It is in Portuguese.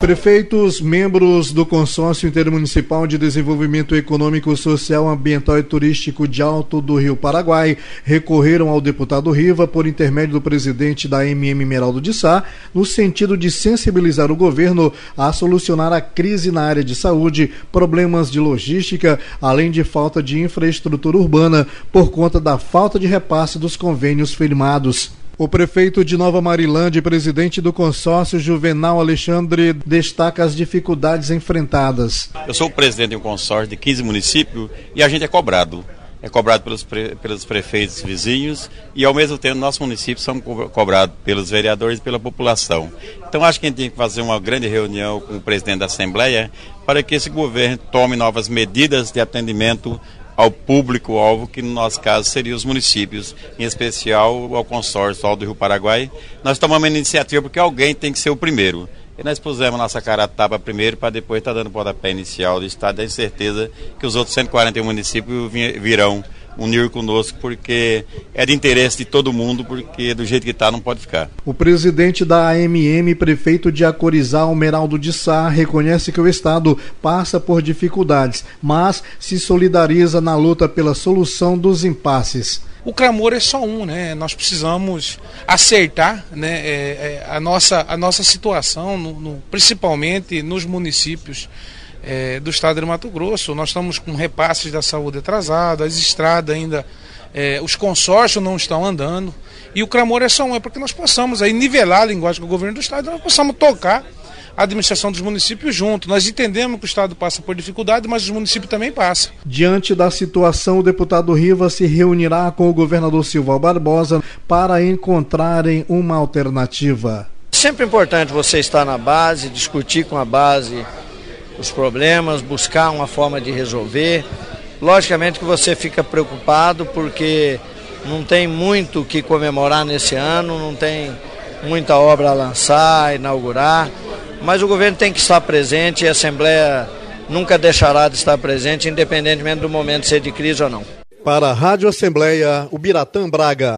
Prefeitos, membros do Consórcio Intermunicipal de Desenvolvimento Econômico, Social, Ambiental e Turístico de Alto do Rio Paraguai recorreram ao deputado Riva por intermédio do presidente da AMM Meraldo de Sá, no sentido de sensibilizar o governo a solucionar a crise na área de saúde, problemas de logística, além de falta de infraestrutura urbana por conta da falta de repasse dos convênios firmados. O prefeito de Nova Marilândia e presidente do consórcio, Juvenal Alexandre, destaca as dificuldades enfrentadas. Eu sou o presidente de um consórcio de 15 municípios e a gente é cobrado. É cobrado pelos prefeitos vizinhos e, ao mesmo tempo, nossos municípios são cobrados pelos vereadores e pela população. Então, acho que a gente tem que fazer uma grande reunião com o presidente da Assembleia para que esse governo tome novas medidas de atendimento ao público-alvo, que no nosso caso seria os municípios, em especial ao consórcio Alto do Rio Paraguai. Nós tomamos uma iniciativa porque alguém tem que ser o primeiro. E nós pusemos nossa cara a tapa primeiro para depois estar dando o pontapé inicial do Estado. Tenho certeza que os outros 141 municípios virão unir conosco, porque é de interesse de todo mundo, porque do jeito que está não pode ficar. O presidente da AMM, prefeito de Acorizal, Meraldo de Sá, reconhece que o Estado passa por dificuldades, mas se solidariza na luta pela solução dos impasses. O clamor é só um, né? Nós precisamos acertar, né, a nossa situação, principalmente nos municípios do estado de Mato Grosso. Nós estamos com repasses da saúde atrasado, as estradas ainda, os consórcios não estão andando, e o clamor é só um, é para que nós possamos aí nivelar a linguagem com o governo do estado, nós possamos tocar a administração dos municípios junto. Nós entendemos que o estado passa por dificuldade, mas os municípios também passam. Diante da situação, o deputado Riva se reunirá com o governador Silval Barbosa para encontrarem uma alternativa. Sempre importante você estar na base, discutir com a base os problemas, buscar uma forma de resolver. Logicamente que você fica preocupado porque não tem muito o que comemorar nesse ano, não tem muita obra a lançar, inaugurar, mas o governo tem que estar presente e a Assembleia nunca deixará de estar presente, independentemente do momento ser de crise ou não. Para a Rádio Assembleia, Ubiratã Braga.